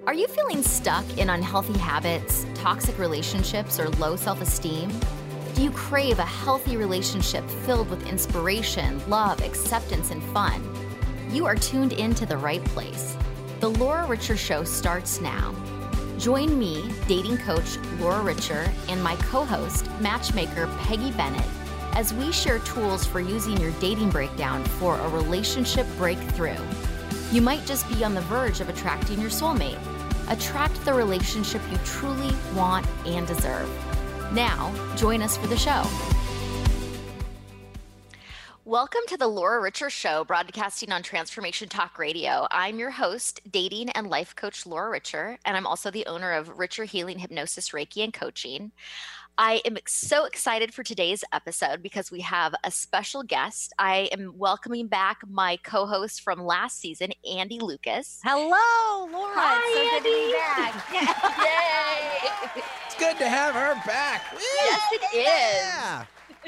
Are you feeling stuck in unhealthy habits, toxic relationships, or low self-esteem? Do you crave a healthy relationship filled with inspiration, love, acceptance, and fun? You are tuned into the right place. The Laura Richer Show starts now. Join me, dating coach Laura Richer, and my co-host, matchmaker Peggy Bennett, as we share tools for using your dating breakdown for a relationship breakthrough. You might just be on the verge of attracting your soulmate. Attract the relationship you truly want and deserve. Now, join us for the show. Welcome to the Laura Richer Show, broadcasting on Transformation Talk Radio. I'm your host, dating and life coach Laura Richer, and I'm also the owner of Richer Healing, Hypnosis, Reiki, and Coaching. I am so excited for today's episode because we have a special guest. I am welcoming back my co-host from last season, Andy Lucas. Hello, Laura. Hi, it's so Andy. good to be back. Yay! It's good to have her back. Yes, it is. Yeah.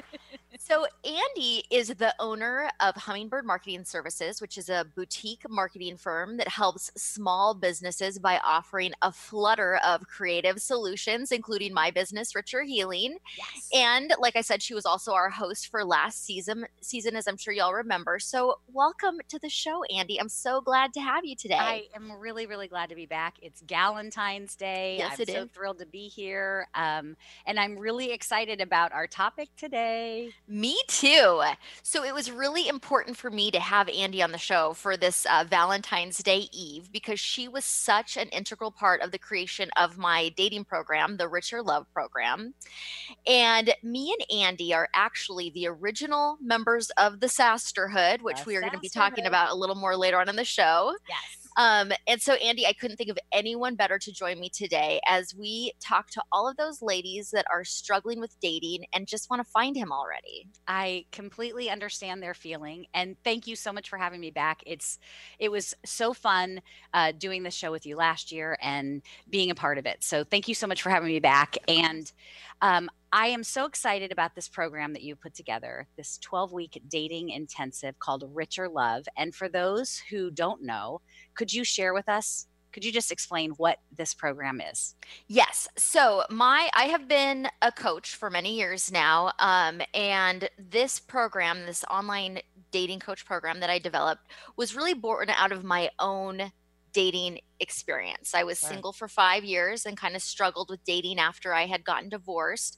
So Andy is the owner of Hummingbird Marketing Services, which is a boutique marketing firm that helps small businesses by offering a flutter of creative solutions, including my business, Richer Healing. Yes. And like I said, she was also our host for last season, as I'm sure y'all remember. So welcome to the show, Andy. I'm so glad to have you today. I am really, really glad to be back. It's Galentine's Day. Yes, I'm it so is. thrilled to be here. And I'm really excited about our topic today. Me too. So it was really important for me to have Andy on the show for this Valentine's Day Eve because she was such an integral part of the creation of my dating program, the Richer Love Program. And me and Andy are actually the original members of the Sasterhood, which The we are going to be Sasterhood. talking about a little more later on in the show. Yes. And so, Andy, I couldn't think of anyone better to join me today as we talk to all of those ladies that are struggling with dating and just want to find him already. I completely understand their feeling, and thank you so much for having me back. It was so fun doing the show with you last year and being a part of it. So thank you so much for having me back. And I am so excited about this program that you put together, this 12-week dating intensive called Richer Love. And for those who don't know, could you share with us? Could you just explain what this program is? Yes. So I have been a coach for many years now. And this program, this online dating coach program that I developed was really born out of my own dating experience. I was Right. single for 5 years and kind of struggled with dating after I had gotten divorced.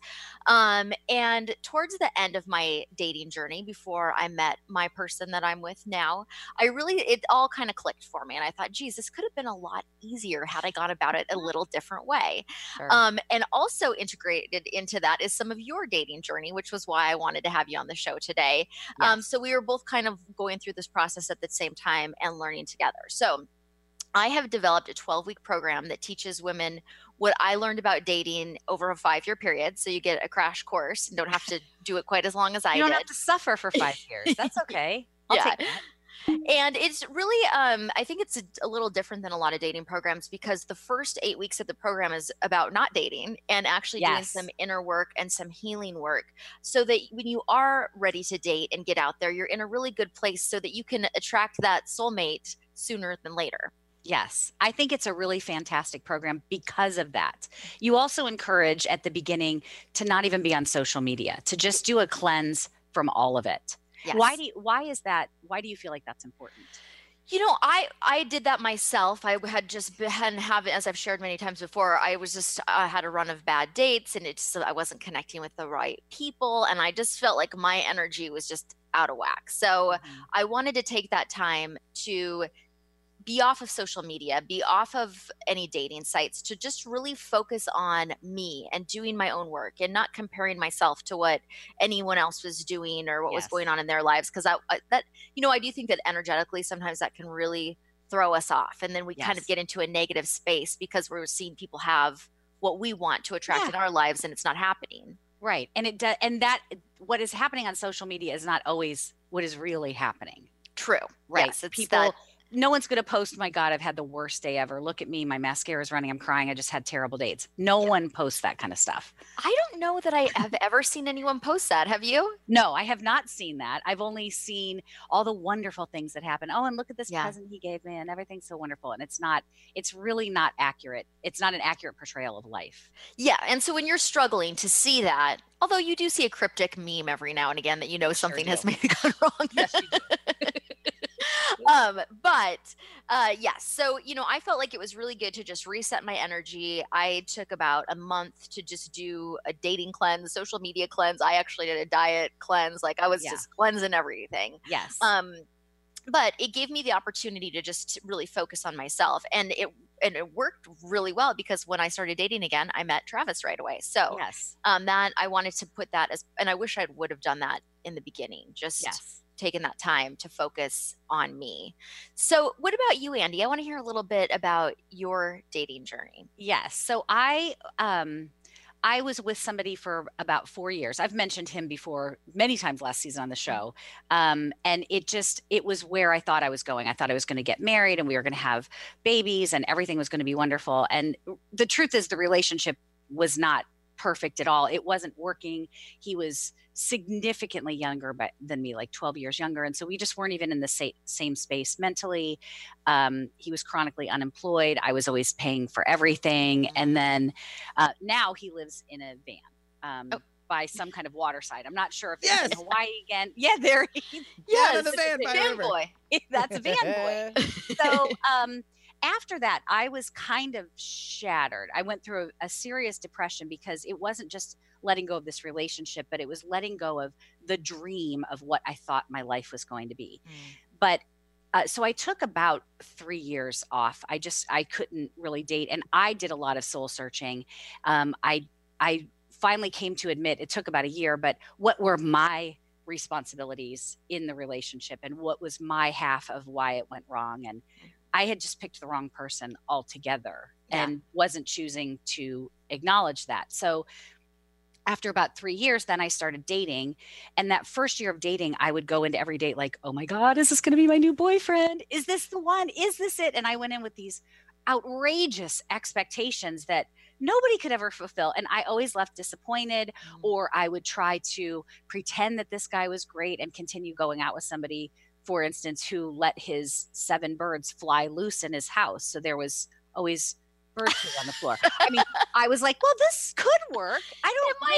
And towards the end of my dating journey, before I met my person that I'm with now, it all kind of clicked for me. And I thought, geez, this could have been a lot easier had I gone about it a little different way. Sure. And also integrated into that is some of your dating journey, which was why I wanted to have you on the show today. Yes. So we were both kind of going through this process at the same time and learning together. So I have developed a 12-week program that teaches women what I learned about dating over a 5-year period. So you get a crash course and don't have to do it quite as long as I You don't did. have to suffer for 5 years. That's okay. I'll Yeah. take that. And it's really, I think it's a little different than a lot of dating programs because the first 8 weeks of the program is about not dating and actually doing Yes. some inner work and some healing work so that when you are ready to date and get out there, you're in a really good place so that you can attract that soulmate sooner than later. Yes, I think it's a really fantastic program because of that. You also encourage at the beginning to not even be on social media, to just do a cleanse from all of it. Yes. Why is that? Why do you feel like that's important? You know, I did that myself. I had just been having, as I've shared many times before, I had a run of bad dates and I wasn't connecting with the right people. And I just felt like my energy was just out of whack. So I wanted to take that time to be off of social media, be off of any dating sites to just really focus on me and doing my own work and not comparing myself to what anyone else was doing or what was Yes. going on in their lives. Cause I do think that energetically, sometimes that can really throw us off. And then we kind of Yes. get into a negative space because we're seeing people have what we want to attract Yeah. in our lives and it's not happening. Right. And that what is happening on social media is not always what is really happening. True. Right. Yes, it's People that no one's going to post, my God, I've had the worst day ever. Look at me. My mascara is running. I'm crying. I just had terrible dates. No one posts that kind of stuff. I don't know that I have ever seen anyone post that. Have you? No, I have not seen that. I've only seen all the wonderful things that happen. Oh, and look at this present he gave me, and everything's so wonderful. And it's really not accurate. It's not an accurate portrayal of life. Yeah. And so when you're struggling to see that, although you do see a cryptic meme every now and again that something has maybe gone wrong. Yes, you do. Yes. So, I felt like it was really good to just reset my energy. I took about a month to just do a dating cleanse, social media cleanse. I actually did a diet cleanse. Like I was just cleansing everything. Yes. But it gave me the opportunity to just really focus on myself. And it worked really well because when I started dating again, I met Travis right away. So that I wanted to put that and I wish I would have done that in the beginning, just taken that time to focus on me. So what about you, Andy? I want to hear a little bit about your dating journey. Yes. So I was with somebody for about 4 years. I've mentioned him before many times last season on the show. And it was where I thought I was going. I thought I was going to get married and we were going to have babies and everything was going to be wonderful. And the truth is the relationship was not perfect at all. It wasn't working. He was significantly younger than me, like 12 years younger. And so we just weren't even in the same space mentally. He was chronically unemployed. I was always paying for everything. And then now he lives in a van by some kind of waterside. I'm not sure if it's in Hawaii again. Yeah, there he is. Yes, the van boy. That's a van boy. So after that, I was kind of shattered. I went through a serious depression because it wasn't just letting go of this relationship, but it was letting go of the dream of what I thought my life was going to be. But so I took about 3 years off. I couldn't really date. And I did a lot of soul searching. I finally came to admit, it took about a year, but what were my responsibilities in the relationship and what was my half of why it went wrong? And I had just picked the wrong person altogether and wasn't choosing to acknowledge that. So after about 3 years, then I started dating. And that first year of dating, I would go into every date like, oh my God, is this going to be my new boyfriend? Is this the one? Is this it? And I went in with these outrageous expectations that nobody could ever fulfill. And I always left disappointed, or I would try to pretend that this guy was great and continue going out with somebody, for instance, who let his 7 birds fly loose in his house. So there was always bird poo on the floor. I mean, I was like, well, this could work. I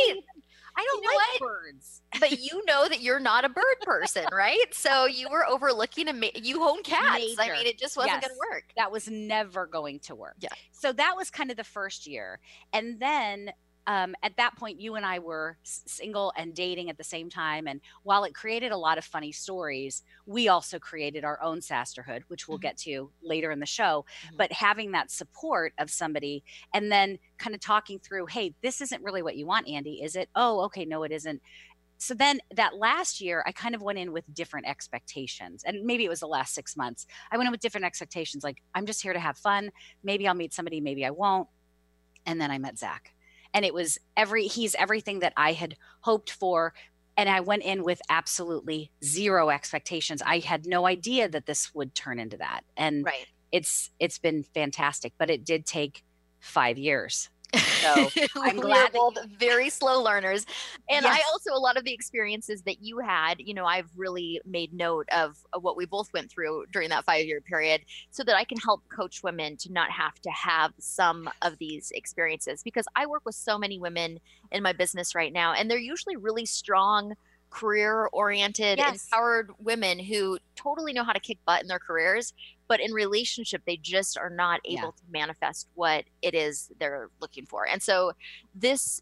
don't like birds. But you know that you're not a bird person, right? So you were overlooking you own cats. I mean, it just wasn't going to work. That was never going to work. Yeah. So that was kind of the first year. And then at that point, you and I were single and dating at the same time. And while it created a lot of funny stories, we also created our own sisterhood, which we'll get to later in the show. But having that support of somebody and then kind of talking through, hey, this isn't really what you want, Andy, is it? Oh, okay, no, it isn't. So then that last year, I kind of went in with different expectations. And maybe it was the last 6 months. I went in with different expectations. Like, I'm just here to have fun. Maybe I'll meet somebody, maybe I won't. And then I met Zach. And it was he's everything that I had hoped for. And I went in with absolutely zero expectations. I had no idea that this would turn into that. And it's been fantastic, but it did take 5 years. So I'm glad we're both very slow learners. And I also, a lot of the experiences that you had, I've really made note of what we both went through during that 5-year period so that I can help coach women to not have to have some of these experiences, because I work with so many women in my business right now, and they're usually really strong, career-oriented, empowered women who totally know how to kick butt in their careers, but in relationship, they just are not able to manifest what it is they're looking for. And so this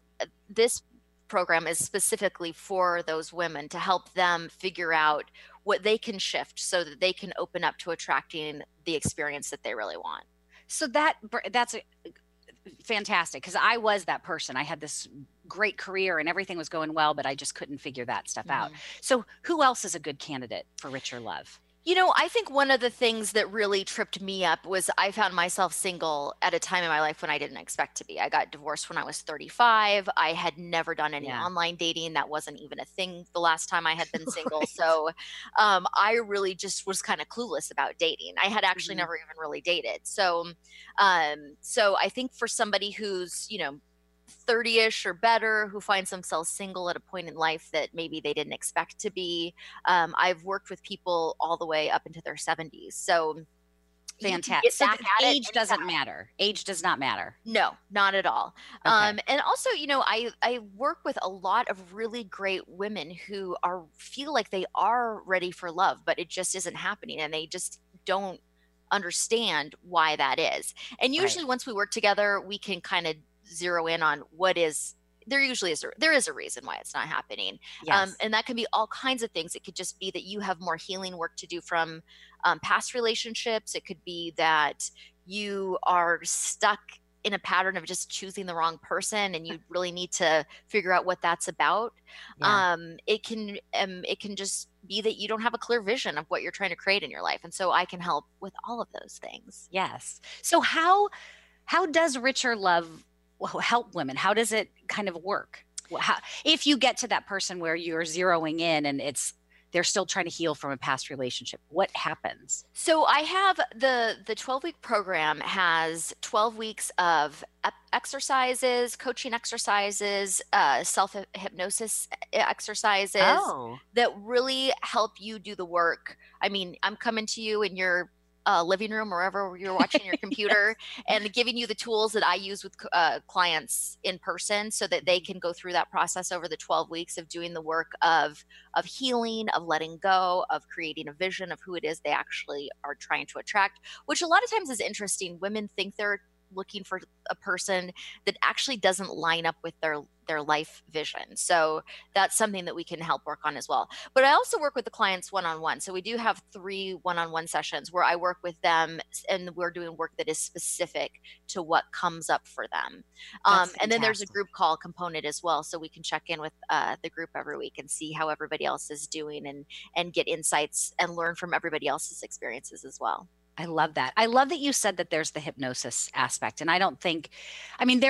program is specifically for those women to help them figure out what they can shift so that they can open up to attracting the experience that they really want. So that's fantastic, because I was that person. I had this great career and everything was going well, but I just couldn't figure that stuff out. So who else is a good candidate for Richer Love? I think one of the things that really tripped me up was I found myself single at a time in my life when I didn't expect to be. I got divorced when I was 35. I had never done any Yeah. online dating. That wasn't even a thing the last time I had been single. Right. So I really just was kind of clueless about dating. I had actually Mhm. never even really dated. So I think for somebody who's, 30-ish or better, who finds themselves single at a point in life that maybe they didn't expect to be. I've worked with people all the way up into their 70s. So you can Fantastic. get So back the at it age doesn't anytime. matter. Age does not matter. No, not at all. Okay. And also, I work with a lot of really great women who feel like they are ready for love, but it just isn't happening, and they just don't understand why that is. And Right. usually, once we work together, we can kind of zero in on what is. There is a reason why it's not happening, Yes. and that can be all kinds of things. It could just be that you have more healing work to do from past relationships. It could be that you are stuck in a pattern of just choosing the wrong person and you really need to figure out what that's about. Yeah. It can just be that you don't have a clear vision of what you're trying to create in your life, and so I can help with all of those things. Yes. So how does Richer Love help women? How does it kind of work? If you get to that person where you're zeroing in and they're still trying to heal from a past relationship, what happens? So I have the 12-week program has 12 weeks of exercises, coaching exercises, self hypnosis exercises Oh, that really help you do the work. I mean, I'm coming to you in your living room, wherever you're watching your computer, and giving you the tools that I use with clients in person, so that they can go through that process over the 12 weeks of doing the work of healing, of letting go, of creating a vision of who it is they actually are trying to attract, which a lot of times is interesting. Women think they're looking for a person that actually doesn't line up with their life vision. So that's something that we can help work on as well. But I also work with the clients one-on-one. So we do have 3 one-on-one sessions where I work with them, and we're doing work that is specific to what comes up for them. that's And then there's a fantastic. group call component as well. So we can check in with the group every week and see how everybody else is doing, and get insights and learn from everybody else's experiences as well. I love that. I love that you said that there's the hypnosis aspect. And I mean,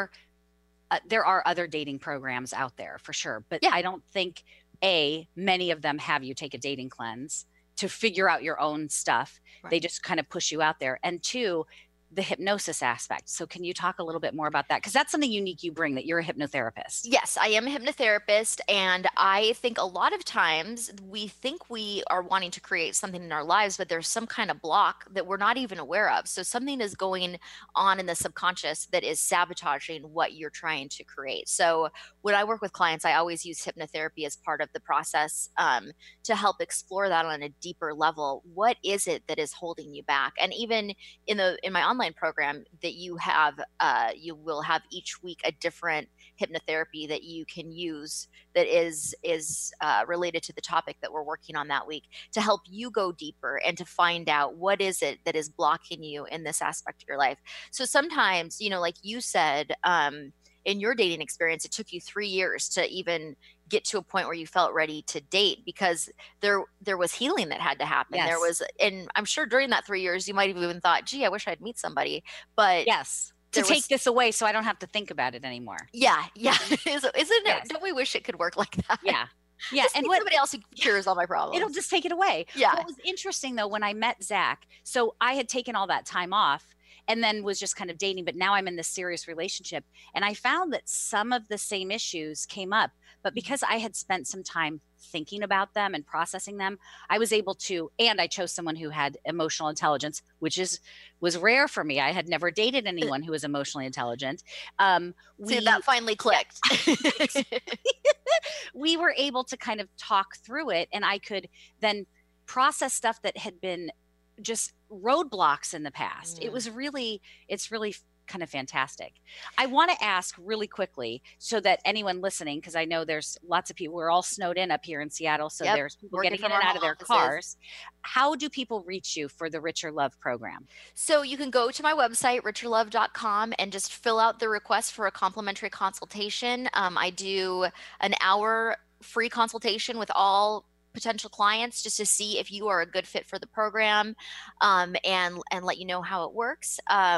there are other dating programs out there for sure, but Yeah. I don't think many of them have you take a dating cleanse to figure out your own stuff. They Right. just kind of push you out there. And two, the hypnosis aspect. So can you talk a little bit more about that? Because that's something unique you bring, that you're a hypnotherapist. Yes, I am a hypnotherapist, and I think a lot of times we think we are wanting to create something in our lives, but there's some kind of block that we're not even aware of. So something is going on in the subconscious that is sabotaging what you're trying to create. So when I work with clients, I always use hypnotherapy as part of the process, to help explore that on a deeper level. What is it that is holding you back? And even in my online program that you will have each week a different hypnotherapy that you can use that is related to the topic that we're working on that week, to help you go deeper and to find out what is it that is blocking you in this aspect of your life. So sometimes, like you said, in your dating experience, it took you 3 years to even get to a point where you felt ready to date, because there was healing that had to happen. Yes. And I'm sure during that 3 years, you might have even thought, gee, I wish I'd meet somebody. But Yes. To there take was, this away so I don't have to think about it anymore. yeah, isn't it? Yes. Don't we wish it could work like that? Yeah. Yeah. Just And meet what somebody else who cures all my problems. it'll just take it away. Yeah. What was interesting though, when I met Zach, so I had taken all that time off and then was just kind of dating, but now I'm in this serious relationship. And I found that some of the same issues came up, but because I had spent some time thinking about them and processing them, I was able to, and I chose someone who had emotional intelligence, which was rare for me. I had never dated anyone who was emotionally intelligent. See, that finally clicked. We were able to kind of talk through it, and I could then process stuff that had been just roadblocks in the past. It's really kind of fantastic. I want to ask really quickly, so that anyone listening, because I know there's lots of people, we're all snowed in up here in Seattle, so Yep, there's people working getting in from and our out of their home offices. cars. How do people reach you for the Richer Love program? So you can go to my website, richerlove.com, and just fill out the request for a complimentary consultation. I do an hour free consultation with all potential clients just to see if you are a good fit for the program, and let you know how it works.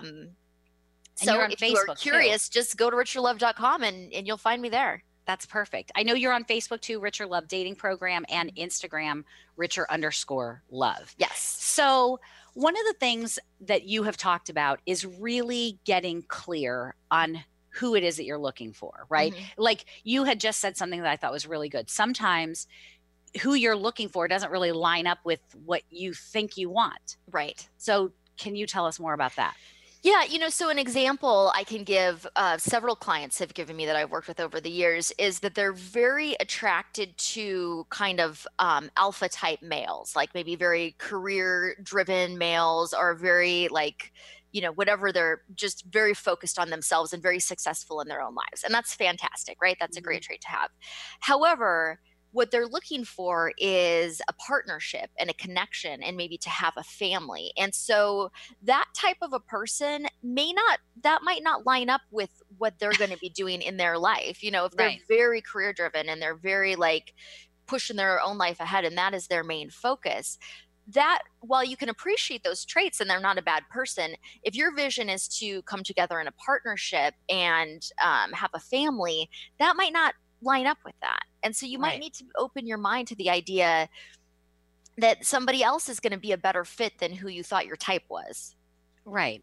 So if you are curious, just go to richyourlove.com and you'll find me there. That's perfect. I know you're on Facebook too, Rich Your Love Dating Program, and Instagram, Richer_love. Yes. So one of the things that you have talked about is really getting clear on who it is that you're looking for, right? Like you had just said something that I thought was really good. Sometimes who you're looking for doesn't really line up with what you think you want. Right. So can you tell us more about that? Yeah, so an example I can give, several clients have given me that I've worked with over the years, is that they're very attracted to kind of alpha type males, like maybe very career driven males, or very like, whatever, they're just very focused on themselves and very successful in their own lives. And that's fantastic, right? That's a great trait to have. However, what they're looking for is a partnership and a connection, and maybe to have a family. And so that type of a person that might not line up with what they're going to be doing in their life. If they're very career driven and they're very like pushing their own life ahead, and that is their main focus, that while you can appreciate those traits and they're not a bad person, if your vision is to come together in a partnership and have a family, that might not line up with that. And so you might need to open your mind to the idea that somebody else is going to be a better fit than who you thought your type was. Right.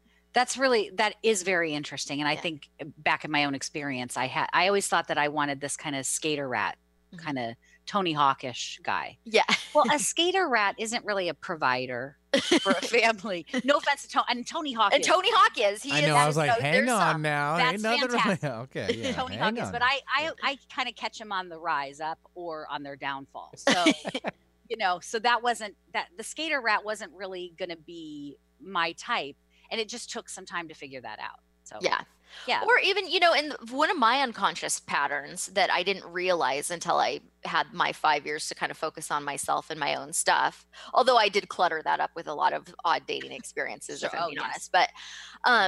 That is very interesting. And I think back in my own experience, I always thought that I wanted this kind of skater rat, kind of Tony Hawkish guy. Yeah. Well, a skater rat isn't really a provider for a family. No offense to Tony. And Tony Hawk is. Tony Hawk is. I know. I was like, hang on now. That's fantastic. Okay. Yeah. Tony Hawk is. But I kind of catch them on the rise up or on their downfall. So, so that wasn't that the skater rat wasn't really going to be my type. And it just took some time to figure that out. So, yeah. Or even, in one of my unconscious patterns that I didn't realize until I had my 5 years to kind of focus on myself and my own stuff, although I did clutter that up with a lot of odd dating experiences, if I'm being honest, but I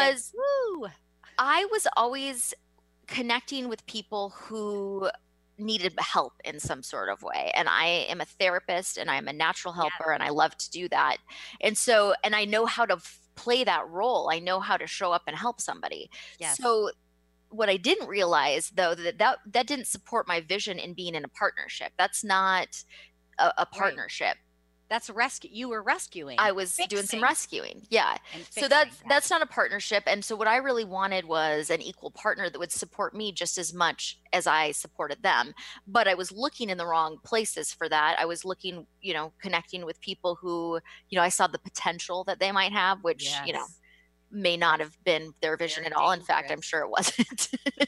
was always connecting with people who needed help in some sort of way. And I am a therapist and I'm a natural helper, and I love to do that. And so, and I know how to play that role. I know how to show up and help somebody. Yes. So what I didn't realize though, that didn't support my vision in being in a partnership. That's not a partnership. That's rescue. You were rescuing. I was doing some rescuing. Yeah. So that's not a partnership. And so what I really wanted was an equal partner that would support me just as much as I supported them. But I was looking in the wrong places for that. I was looking, connecting with people who, I saw the potential that they might have, which, may not have been their vision at all. In fact, I'm sure it wasn't.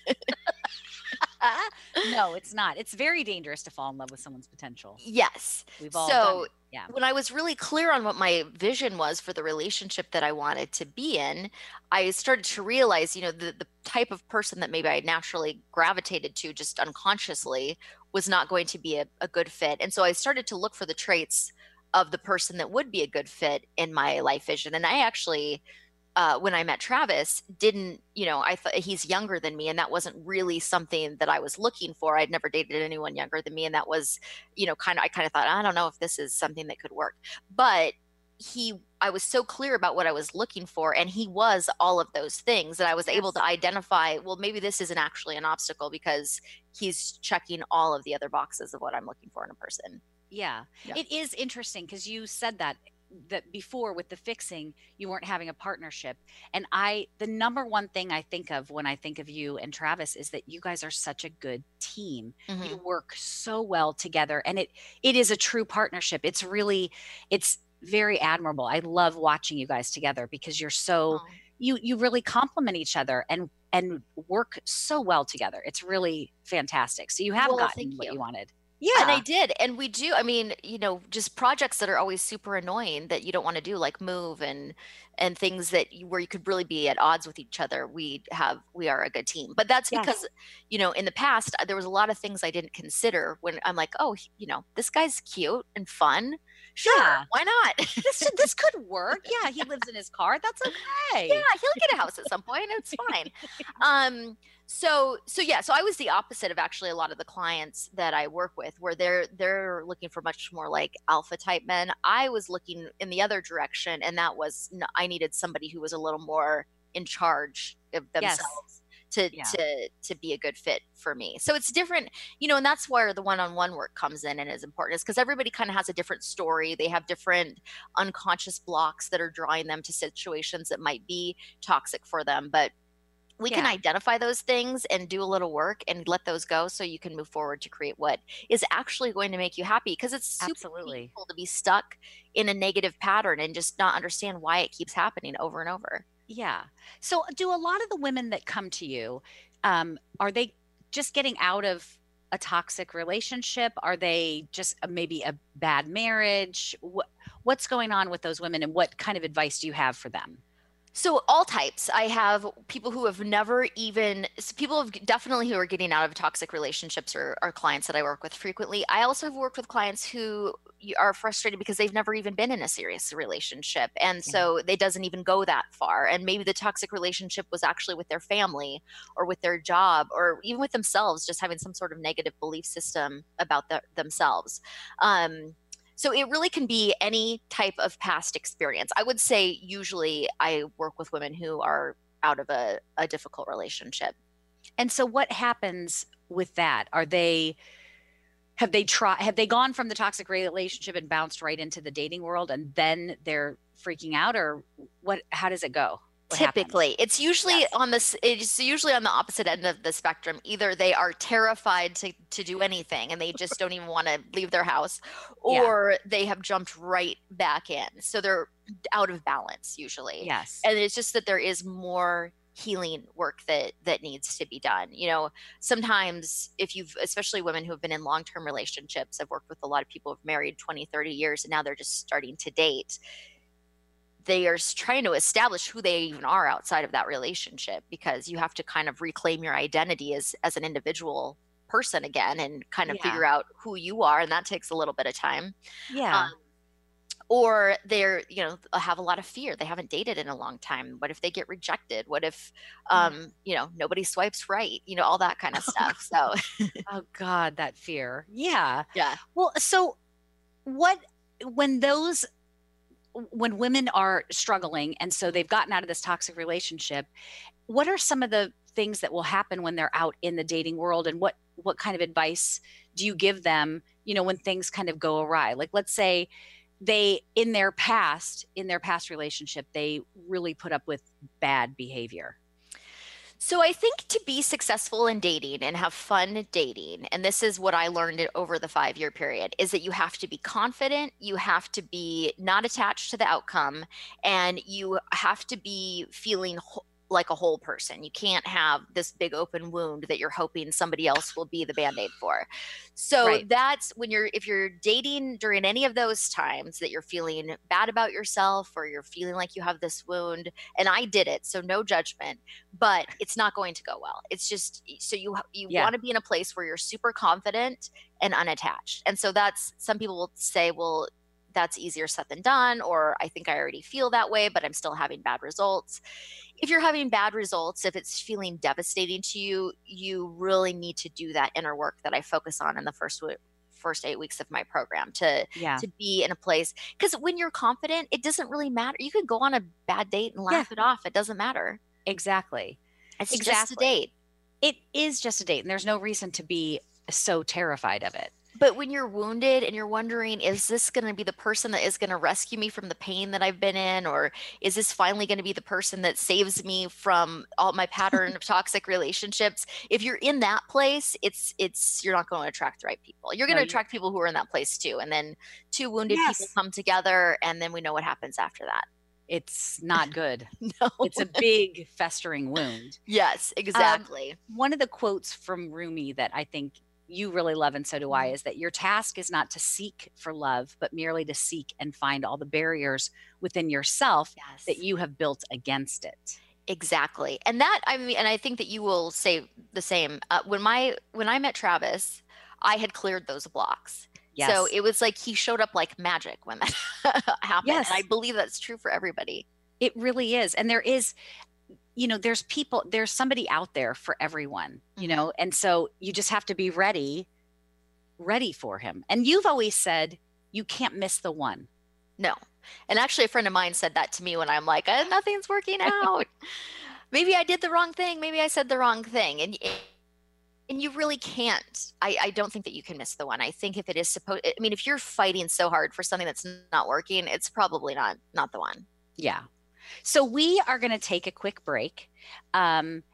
No, it's not. It's very dangerous to fall in love with someone's potential. Yes. We've all done it. Yeah. When I was really clear on what my vision was for the relationship that I wanted to be in, I started to realize, the type of person that maybe I naturally gravitated to just unconsciously was not going to be a good fit. And so I started to look for the traits of the person that would be a good fit in my life vision. And I actually, when I met Travis, I thought he's younger than me, and that wasn't really something that I was looking for. I'd never dated anyone younger than me, and that was, I kind of thought, I don't know if this is something that could work. But I was so clear about what I was looking for, and he was all of those things that I was able to identify. Well, maybe this isn't actually an obstacle because he's checking all of the other boxes of what I'm looking for in a person. Yeah. It is interesting because you said that before with the fixing, you weren't having a partnership. And the number one thing I think of when I think of you and Travis is that you guys are such a good team. Mm-hmm. You work so well together, and it is a true partnership. It's very admirable. I love watching you guys together because you're so, you really complement each other and work so well together. It's really fantastic. So you have gotten what you wanted. Yeah. And I did. And we do, just projects that are always super annoying that you don't want to do, like move and things where you could really be at odds with each other. We are a good team. But that's because, in the past, there was a lot of things I didn't consider when I'm like, oh, this guy's cute and fun. Sure, Yeah. why not? This could work. Yeah, he lives in his car. That's okay. Yeah, he'll get a house at some point. It's fine. So I was the opposite of actually a lot of the clients that I work with, where they're looking for much more like alpha type men. I was looking in the other direction, and that was I needed somebody who was a little more in charge of themselves. To be a good fit for me. So it's different, and that's where the one-on-one work comes in and is important, is because everybody kind of has a different story. They have different unconscious blocks that are drawing them to situations that might be toxic for them. But we can identify those things and do a little work and let those go, so you can move forward to create what is actually going to make you happy. Because it's super painful to be stuck in a negative pattern and just not understand why it keeps happening over and over. Yeah. So do a lot of the women that come to you, are they just getting out of a toxic relationship? Are they just maybe a bad marriage? What's going on with those women, and what kind of advice do you have for them? So all types. I have people who have definitely who are getting out of toxic relationships, or are clients that I work with frequently. I also have worked with clients who are frustrated because they've never even been in a serious relationship. And so it doesn't even go that far. And maybe the toxic relationship was actually with their family or with their job, or even with themselves, just having some sort of negative belief system about themselves. So it really can be any type of past experience. I would say usually I work with women who are out of a difficult relationship. And so what happens with that? Have they gone from the toxic relationship and bounced right into the dating world, and then they're freaking out, or how does it go? Typically, it's usually on the opposite end of the spectrum. Either they are terrified to do anything and they just don't even want to leave their house, or they have jumped right back in. So they're out of balance usually. Yes. And it's just that there is more healing work that needs to be done. Sometimes especially women who have been in long-term relationships, I've worked with a lot of people who've married 20, 30 years, and now they're just starting to date. They are trying to establish who they even are outside of that relationship, because you have to kind of reclaim your identity as an individual person again, and kind of figure out who you are. And that takes a little bit of time. Yeah. Or they're, have a lot of fear. They haven't dated in a long time. What if they get rejected? What if, nobody swipes right? All that kind of stuff. So, oh God, that fear. Yeah. Yeah. Well, so when women are struggling, and so they've gotten out of this toxic relationship, what are some of the things that will happen when they're out in the dating world, and what kind of advice do you give them, when things kind of go awry? Like, let's say in their past relationship, they really put up with bad behavior. So I think to be successful in dating and have fun dating, and this is what I learned over the 5-year period, is that you have to be confident, you have to be not attached to the outcome, and you have to be feeling like a whole person. You can't have this big open wound that you're hoping somebody else will be the Band-Aid for. So that's if you're dating during any of those times that you're feeling bad about yourself, or you're feeling like you have this wound, and I did it, so no judgment, but it's not going to go well. It's just, so you want to be in a place where you're super confident and unattached. And so some people will say, well, that's easier said than done, or I think I already feel that way, but I'm still having bad results. If you're having bad results, if it's feeling devastating to you, you really need to do that inner work that I focus on in the first 8 weeks of my program to be in a place. Because when you're confident, it doesn't really matter. You could go on a bad date and laugh it off. It doesn't matter. Exactly. It's just a date. It is just a date, and there's no reason to be so terrified of it. But when you're wounded and you're wondering, is this going to be the person that is going to rescue me from the pain that I've been in? Or is this finally going to be the person that saves me from all my pattern of toxic relationships? If you're in that place, you're not going to attract the right people. You're going to attract people who are in that place too. And then two wounded people come together, and then we know what happens after that. It's not good. No. It's a big festering wound. Yes, exactly. One of the quotes from Rumi that I think you really love, and so do I, is that your task is not to seek for love, but merely to seek and find all the barriers within yourself that you have built against it. Exactly. And I think that you will say the same. When I met Travis, I had cleared those blocks. Yes. So it was like he showed up like magic when that happened. Yes. And I believe that's true for everybody. It really is. And there is, there's somebody out there for everyone, and so you just have to be ready for him. And you've always said you can't miss the one. No. And actually a friend of mine said that to me when I'm like, nothing's working out. Maybe I did the wrong thing. Maybe I said the wrong thing. And you really can't. I don't think that you can miss the one. I think if it is if you're fighting so hard for something that's not working, it's probably not the one. Yeah. So we are going to take a quick break. And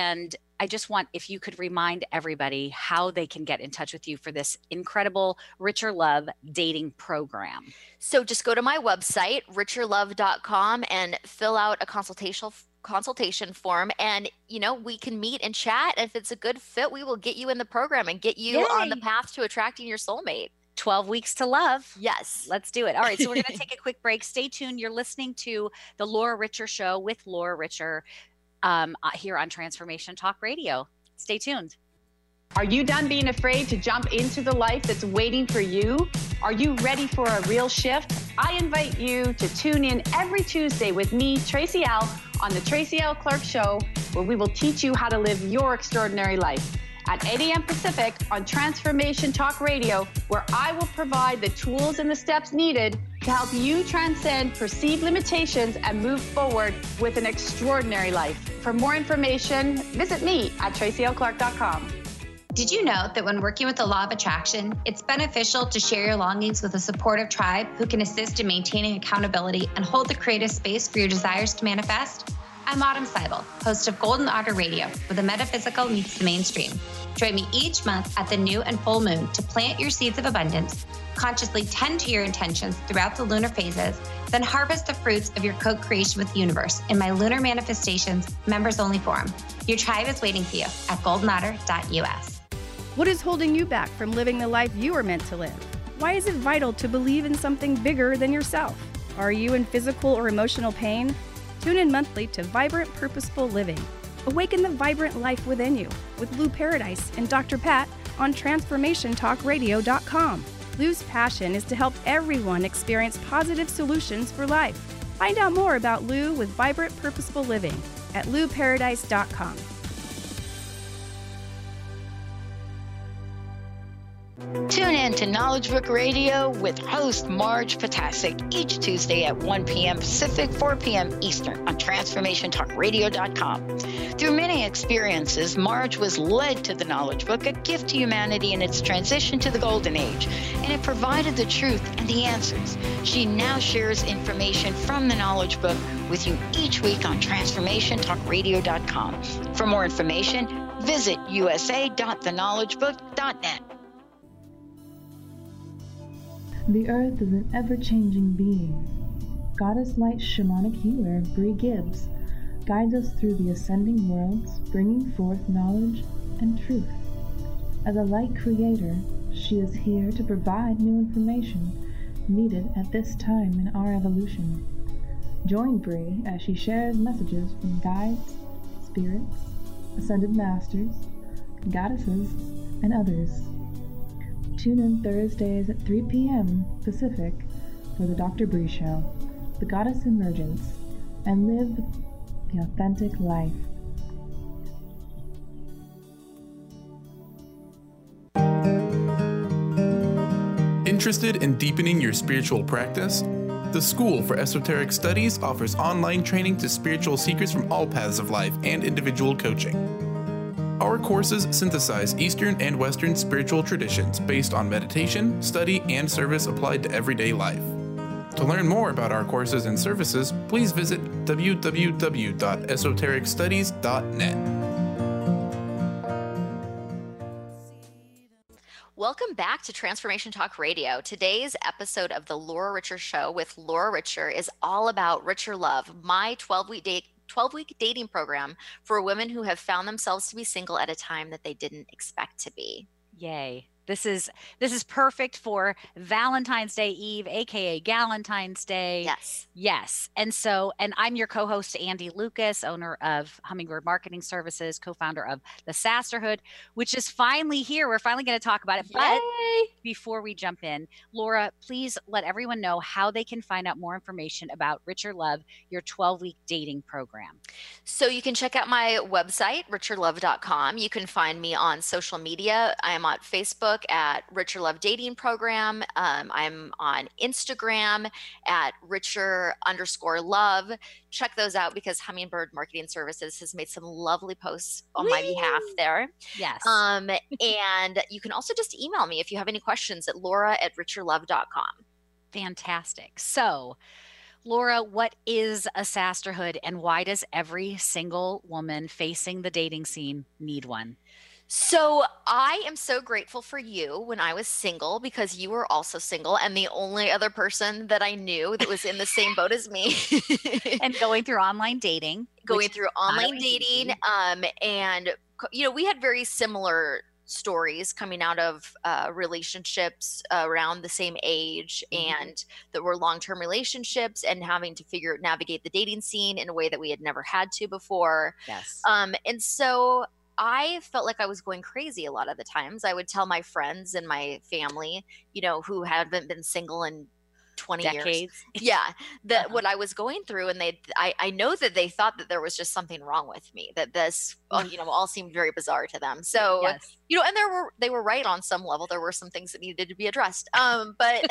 I just want, if you could remind everybody how they can get in touch with you for this incredible Richer Love dating program. So just go to my website, richerlove.com, and fill out a consultation form, and we can meet and chat. If it's a good fit, we will get you in the program and get you on the path to attracting your soulmate. 12 weeks to love. Yes. Let's do it. All right. So we're going to take a quick break. Stay tuned. You're listening to the Laura Richer Show with Laura Richer here on Transformation Talk Radio. Stay tuned. Are you done being afraid to jump into the life that's waiting for you? Are you ready for a real shift? I invite you to tune in every Tuesday with me, Tracy L., on the Tracy L. Clark Show, where we will teach you how to live your extraordinary life. At 8 a.m. Pacific on Transformation Talk Radio, where I will provide the tools and the steps needed to help you transcend perceived limitations and move forward with an extraordinary life. For more information, visit me at tracylclark.com. Did you know that when working with the law of attraction, it's beneficial to share your longings with a supportive tribe who can assist in maintaining accountability and hold the creative space for your desires to manifest? I'm Autumn Seibel, host of Golden Otter Radio, where the metaphysical meets the mainstream. Join me each month at the new and full moon to plant your seeds of abundance, consciously tend to your intentions throughout the lunar phases, then harvest the fruits of your co-creation with the universe in my Lunar Manifestations members-only forum. Your tribe is waiting for you at goldenotter.us. What is holding you back from living the life you are meant to live? Why is it vital to believe in something bigger than yourself? Are you in physical or emotional pain? Tune in monthly to Vibrant Purposeful Living. Awaken the vibrant life within you with Lou Paradise and Dr. Pat on TransformationTalkRadio.com. Lou's passion is to help everyone experience positive solutions for life. Find out more about Lou with Vibrant Purposeful Living at LouParadise.com. Tune in to Knowledge Book Radio with host Marge Potasic each Tuesday at 1 p.m. Pacific, 4 p.m. Eastern on TransformationTalkRadio.com. Through many experiences, Marge was led to the Knowledge Book, a gift to humanity in its transition to the Golden Age, and it provided the truth and the answers. She now shares information from the Knowledge Book with you each week on TransformationTalkRadio.com. For more information, visit usa.theknowledgebook.net. The earth is an ever-changing being. Goddess Light shamanic healer Bree Gibbs guides us through the ascending worlds, bringing forth knowledge and truth. As a light creator, she is here to provide new information needed at this time in our evolution. Join Bree as she shares messages from guides, spirits, ascended masters, goddesses, and others. Tune in Thursdays at 3 p.m. Pacific for the Dr. Bree Show, The Goddess Emergence, and live the authentic life. Interested in deepening your spiritual practice? The School for Esoteric Studies offers online training to spiritual seekers from all paths of life and individual coaching. Our courses synthesize Eastern and Western spiritual traditions based on meditation, study, and service applied to everyday life. To learn more about our courses and services, please visit www.esotericstudies.net. Welcome back to Transformation Talk Radio. Today's episode of the Laura Richer Show with Laura Richer is all about Richer Love, my 12-week dating program for women who have found themselves to be single at a time that they didn't expect to be. Yay. This is perfect for Valentine's Day Eve, aka Galentine's Day. Yes. Yes. And I'm your co-host, Andy Lucas, owner of Hummingbird Marketing Services, co-founder of the Sasterhood, which is finally here. We're finally going to talk about it. Yay! But before we jump in, Laura, please let everyone know how they can find out more information about Richer Love, your 12-week dating program. So you can check out my website, richerlove.com. You can find me on social media. I am on Facebook at Richer Love Dating Program. I'm on Instagram at Richer_Love. Check those out because Hummingbird Marketing Services has made some lovely posts on my behalf there. Yes. And you can also just email me if you have any questions at laura@richerlove.com. Fantastic. So, Laura, what is a Sasterhood and why does every single woman facing the dating scene need one? So I am so grateful for you when I was single because you were also single and the only other person that I knew that was in the same boat as me. And going through online dating. And, we had very sivimilar stories coming out of relationships around the same age and that were long-term relationships and having to navigate the dating scene in a way that we had never had to before. Yes. And so I felt like I was going crazy a lot of the times. I would tell my friends and my family, who haven't been single in 20 decades. Yeah. What I was going through. And I know that they thought that there was just something wrong with me, that this, all seemed very bizarre to them. So, yes. And they were right on some level. There were some things that needed to be addressed. But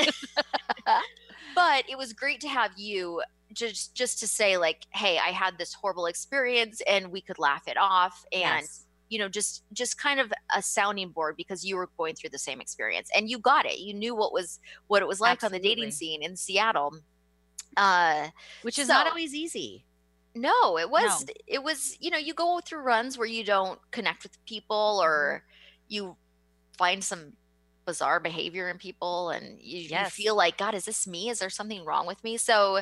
it was great to have you just to say like, hey, I had this horrible experience and we could laugh it off. And just kind of a sounding board because you were going through the same experience and you got it. You knew what it was like on the dating scene in Seattle. Which is not always easy. No, it was, you go through runs where you don't connect with people or you find some bizarre behavior in people and you feel like, God, is this me? Is there something wrong with me? So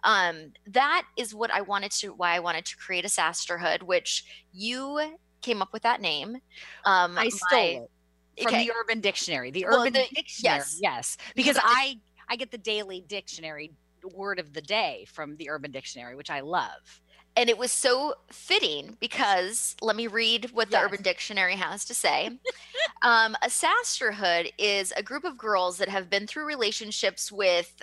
that is why I wanted to create a Sasterhood, which you came up with that name. I stole it from the Urban Dictionary. The Urban Dictionary, yes. Because I get the daily dictionary word of the day from the Urban Dictionary, which I love. And it was so fitting because let me read what the Urban Dictionary has to say. A Sasterhood is a group of girls that have been through relationships with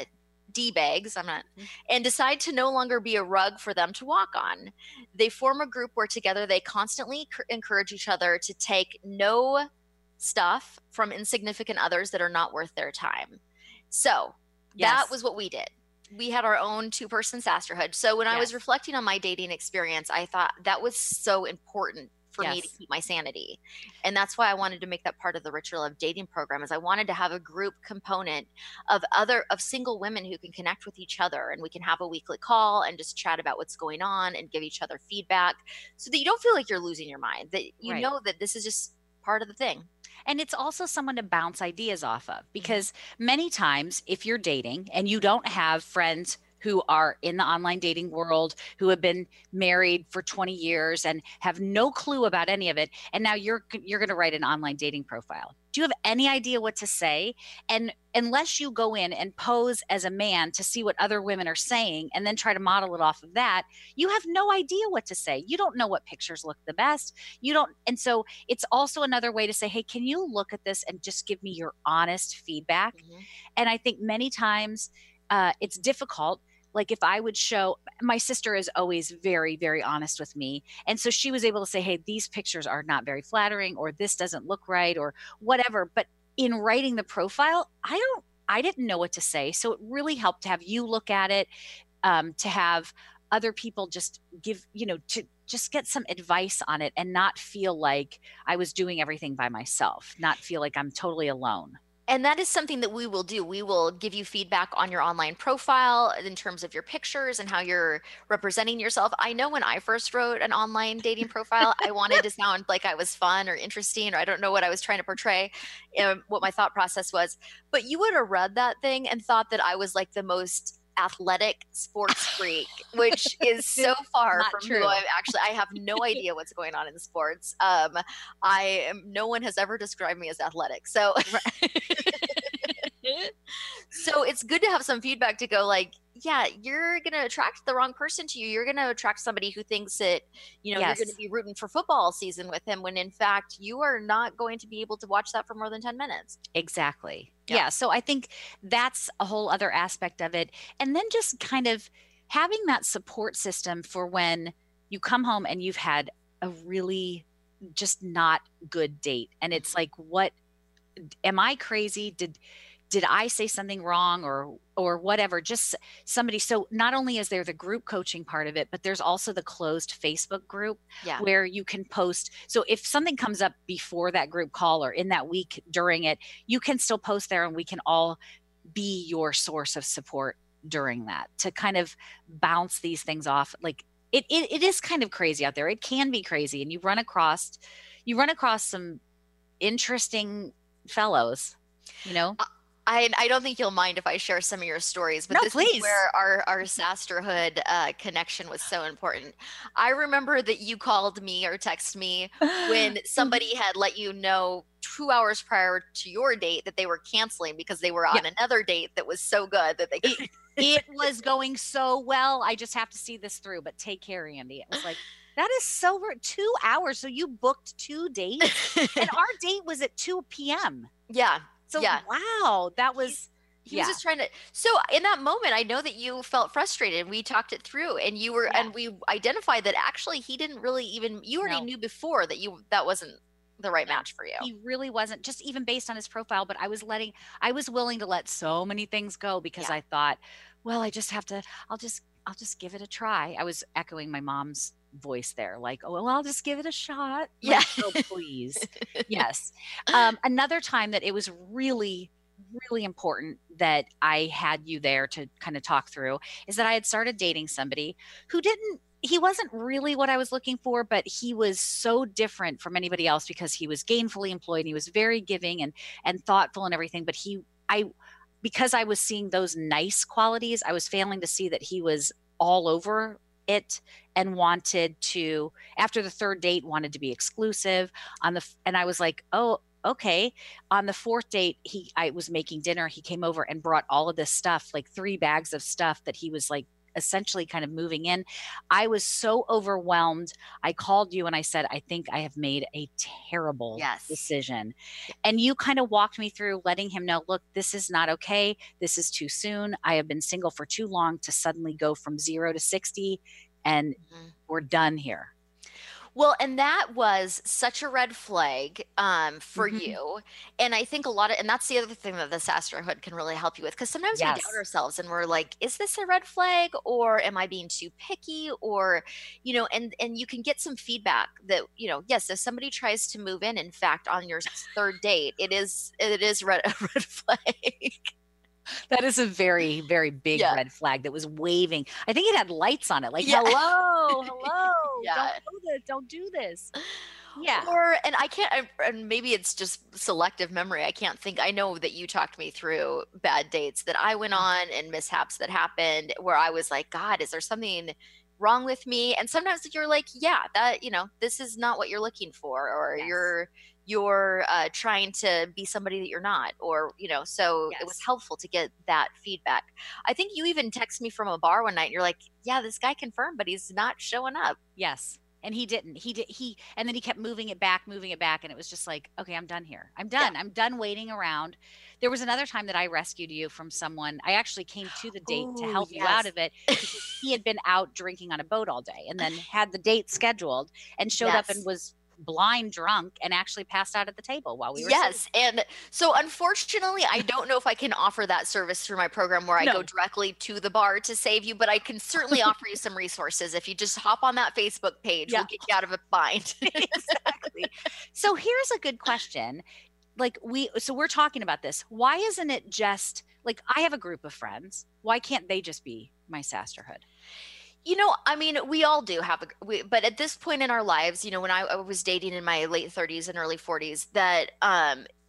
D-bags, and decide to no longer be a rug for them to walk on. They form a group where together they constantly encourage each other to take no stuff from insignificant others that are not worth their time. So that was what we did. We had our own 2-person Sasterhood. So when I was reflecting on my dating experience, I thought that was so important for me to keep my sanity. And that's why I wanted to make that part of the Richer Love dating program is I wanted to have a group component of single women who can connect with each other and we can have a weekly call and just chat about what's going on and give each other feedback so that you don't feel like you're losing your mind, that you know that this is just part of the thing. And it's also someone to bounce ideas off of because many times if you're dating and you don't have friends who are in the online dating world, who have been married for 20 years and have no clue about any of it. And now you're going to write an online dating profile. Do you have any idea what to say? And unless you go in and pose as a man to see what other women are saying and then try to model it off of that, you have no idea what to say. You don't know what pictures look the best. And so it's also another way to say, hey, can you look at this and just give me your honest feedback? And I think many times it's difficult. Like if I would my sister is always very, very honest with me. And so she was able to say, hey, these pictures are not very flattering, or this doesn't look right, or whatever. But in writing the profile, I didn't know what to say. So it really helped to have you look at it, to have other people just give, to just get some advice on it and not feel like I was doing everything by myself, not feel like I'm totally alone. And that is something that we will do. We will give you feedback on your online profile in terms of your pictures and how you're representing yourself. I know when I first wrote an online dating profile, I wanted to sound like I was fun or interesting, or I don't know what I was trying to portray, what my thought process was. But you would have read that thing and thought that I was like the most athletic sports freak, which is so far Not from true. who I have no idea what's going on in sports. No one has ever described me as athletic. So, so it's good to have some feedback to go like, yeah, you're going to attract the wrong person to you. You're going to attract somebody who thinks that, you know, Yes. you're going to be rooting for football season with him when in fact you are not going to be able to watch that for more than 10 minutes. Exactly. Yeah. Yeah. So I think that's a whole other aspect of it. And then just kind of having that support system for when you come home and you've had a really just not good date. And it's like, what, am I crazy? Did I say something wrong or whatever? Just somebody. So not only is there the group coaching part of it, but there's also the closed Facebook group where you can post. So if something comes up before that group call or in that week during it, you can still post there and we can all be your source of support during that to kind of bounce these things off. Like it is kind of crazy out there. It can be crazy. And you run across some interesting fellows, you know? I don't think you'll mind if I share some of your stories, but No, this please. is where our Sasterhood connection was so important. I remember that you called me or texted me when somebody had let you know 2 hours prior to your date that they were canceling because they were on another date that was so good that they could. It was going so well. I just have to see this through, but take care, Andy. It was like, that is so 2 hours. So you booked 2 dates and our date was at 2 p.m. Yeah. So wow, that was he was just trying to. So in that moment, I know that you felt frustrated. We talked it through, and you were, and we identified that actually he didn't really even. You already knew before that that wasn't the right match for you. He really wasn't, just even based on his profile. But I was willing to let so many things go because I thought, well, I just have to. I'll just give it a try. I was echoing my mom's voice there, like, oh, well, I'll just give it a shot. Yeah. Like, oh, please. Yes. Another time that it was really, really important that I had you there to kind of talk through is that I had started dating somebody who he wasn't really what I was looking for, but he was so different from anybody else because he was gainfully employed and he was very giving and thoughtful and everything. But because I was seeing those nice qualities, I was failing to see that he was all over it and wanted to, after the third date, wanted to be exclusive and I was like, oh, okay. On the fourth date, I was making dinner. He came over and brought all of this stuff, like 3 bags of stuff that he was like essentially kind of moving in. I was so overwhelmed. I called you and I said, I think I have made a terrible decision. And you kind of walked me through letting him know, look, this is not okay. This is too soon. I have been single for too long to suddenly go from 0 to 60 and we're done here. Well, and that was such a red flag for you. And I think and that's the other thing that the Sasterhood can really help you with. Because sometimes we doubt ourselves and we're like, is this a red flag or am I being too picky? Or, you know, and you can get some feedback that, you know, yes, if somebody tries to move in fact, on your third date, it is a red flag. That is a very, very big red flag that was waving. I think it had lights on it, like, hello, don't do this. Yeah. And I can't, and maybe it's just selective memory. I know that you talked me through bad dates that I went on and mishaps that happened where I was like, God, is there something wrong with me? And sometimes you're like, yeah, that, you know, this is not what you're looking for, or you're trying to be somebody that you're not, or, you know, so it was helpful to get that feedback. I think you even texted me from a bar one night and you're like, yeah, this guy confirmed, but he's not showing up. Yes. And he didn't, and then he kept moving it back. And it was just like, okay, I'm done here. I'm done. Yeah. I'm done waiting around. There was another time that I rescued you from someone. I actually came to the date to help you out of it because he had been out drinking on a boat all day and then had the date scheduled and showed up and was blind drunk and actually passed out at the table while we were sitting. And so unfortunately I don't know if I can offer that service through my program where I go directly to the bar to save you, but I can certainly offer you some resources. If you just hop on that Facebook page, we'll get you out of a bind. Exactly. So here's a good question. So we're talking about this. Why isn't it just like, I have a group of friends. Why can't they just be my Sasterhood? You know, I mean, we all do have but at this point in our lives, you know, when I was dating in my late 30s and early 40s, that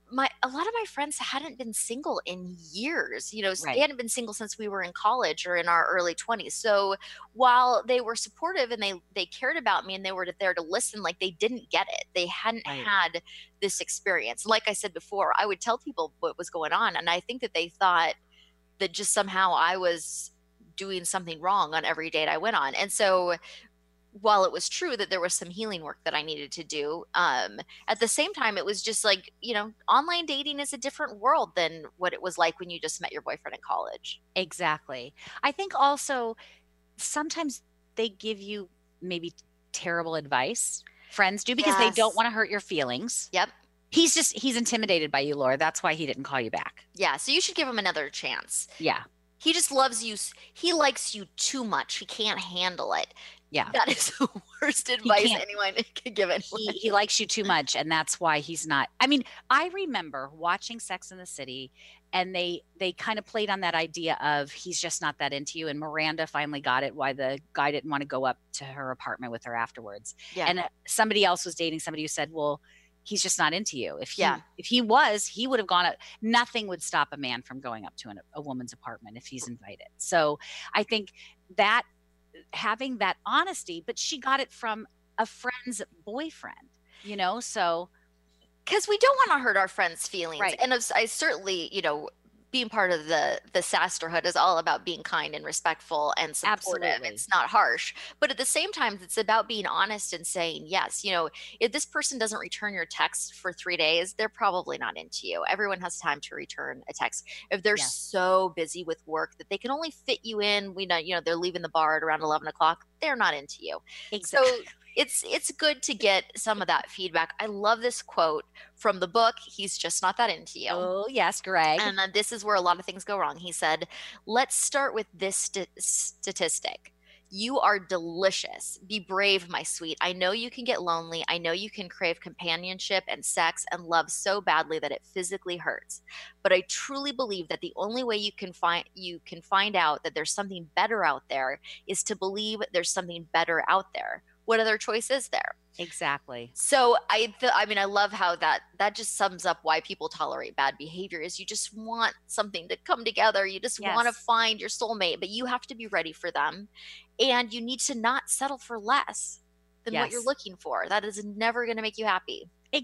a lot of my friends hadn't been single in years. You know, Right. they hadn't been single since we were in college or in our early 20s. So while they were supportive and they cared about me and they were there to listen, like, they didn't get it. They hadn't Right. had this experience. Like I said before, I would tell people what was going on, and I think that they thought that just somehow I was doing something wrong on every date I went on. And so while it was true that there was some healing work that I needed to do, at the same time, it was just like, you know, online dating is a different world than what it was like when you just met your boyfriend in college. Exactly. I think also sometimes they give you maybe terrible advice. Friends do, because they don't Yes. want to hurt your feelings. Yep. He's intimidated by you, Laura. That's why he didn't call you back. Yeah. So you should give him another chance. Yeah. He just loves you. He likes you too much. He can't handle it. Yeah. That is the worst advice can't. anyone could give anyone. He likes you too much, and that's why he's not. I mean, I remember watching Sex in the City, and they kind of played on that idea of he's just not that into you, and Miranda finally got it why the guy didn't want to go up to her apartment with her afterwards. Yeah. And somebody else was dating somebody who said, well, he's just not into you. If Yeah. he was, he would have gone up. Nothing would stop a man from going up to a woman's apartment if he's invited. So I think that having that honesty, but she got it from a friend's boyfriend, you know, so Because we don't want to hurt our friends' feelings. Right. And I certainly, you know, being part of the Sasterhood is all about being kind and respectful and supportive. Absolutely. It's not harsh, but at the same time, it's about being honest and saying, yes, you know, if this person doesn't return your text for 3 days, they're probably not into you. Everyone has time to return a text. If they're Yes. so busy with work that they can only fit you in, we know, you know, they're leaving the bar at around 11 o'clock, they're not into you. exactly. So it's good to get some of that feedback. I love this quote from the book, He's Just Not That Into You. Oh, yes, Greg. And this is where a lot of things go wrong. He said, let's start with this statistic. You are delicious. Be brave, my sweet. I know you can get lonely. I know you can crave companionship and sex and love so badly that it physically hurts. But I truly believe that the only way you can find out that there's something better out there is to believe there's something better out there. What other choice is there? Exactly. So I mean, I love how that just sums up why people tolerate bad behavior is you just want something to come together. You just want to Yes. find your soulmate, but you have to be ready for them. And you need to not settle for less than what you're Yes. looking for. That is never going to make you happy.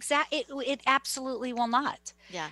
It absolutely will not. Yeah.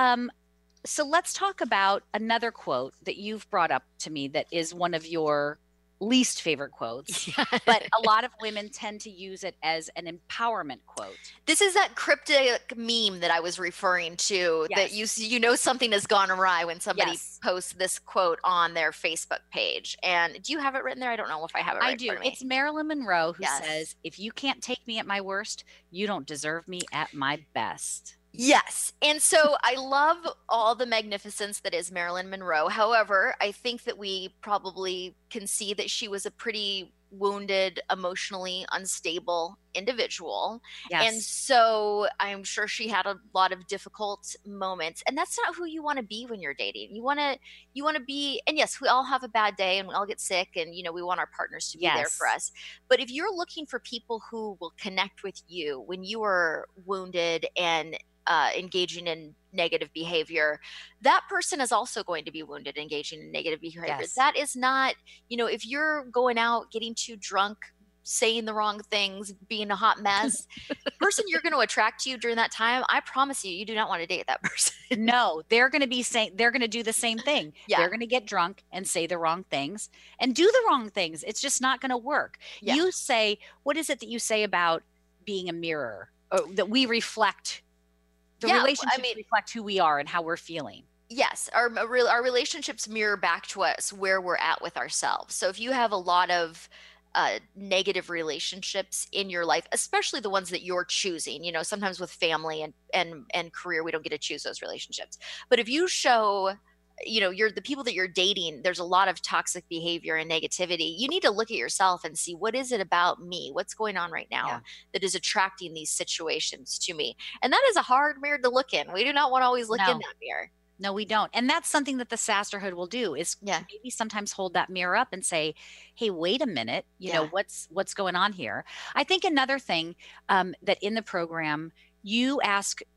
So let's talk about another quote that you've brought up to me that is one of your least favorite quotes, but a lot of women tend to use it as an empowerment quote. This is that cryptic meme that I was referring to, that you know something has gone awry when somebody Yes. posts this quote on their Facebook page. And do you have it written there? I don't know if I have it right I in do. front of me. It's Marilyn Monroe who Yes. says, if you can't take me at my worst, you don't deserve me at my best. Yes. And so I love all the magnificence that is Marilyn Monroe. However, I think that we probably can see that she was a pretty wounded, emotionally unstable individual. And Yes. so I'm sure she had a lot of difficult moments. And that's not who you want to be when you're dating. You want to be, and yes, we all have a bad day and we all get sick and, you know, we want our partners to be there for Yes. us. But if you're looking for people who will connect with you when you are wounded and engaging in negative behavior, that person is also going to be wounded, engaging in negative behavior. Yes. That is not, you know, if you're going out, getting too drunk, saying the wrong things, being a hot mess, the person you're going to attract to you during that time, I promise you, you do not want to date that person. No, they're going to do the same thing. Yeah. They're going to get drunk and say the wrong things and do the wrong things. It's just not going to work. Yeah. You say, what is it that you say about being a mirror, or that we reflect the Yeah, relationships reflect who we are and how we're feeling? Yes, our relationships mirror back to us where we're at with ourselves. So if you have a lot of negative relationships in your life, especially the ones that you're choosing, you know, sometimes with family and career, we don't get to choose those relationships. But if you show, you know, you're the people that you're dating, there's a lot of toxic behavior and negativity. You need to look at yourself and see, what is it about me? What's going on right now that is attracting these situations to me? And that is a hard mirror to look in. We do not want to always look in that mirror. No, we don't. And that's something that the Sasterhood will do, is maybe sometimes hold that mirror up and say, hey, wait a minute, you know, what's going on here? I think another thing that in the program, you ask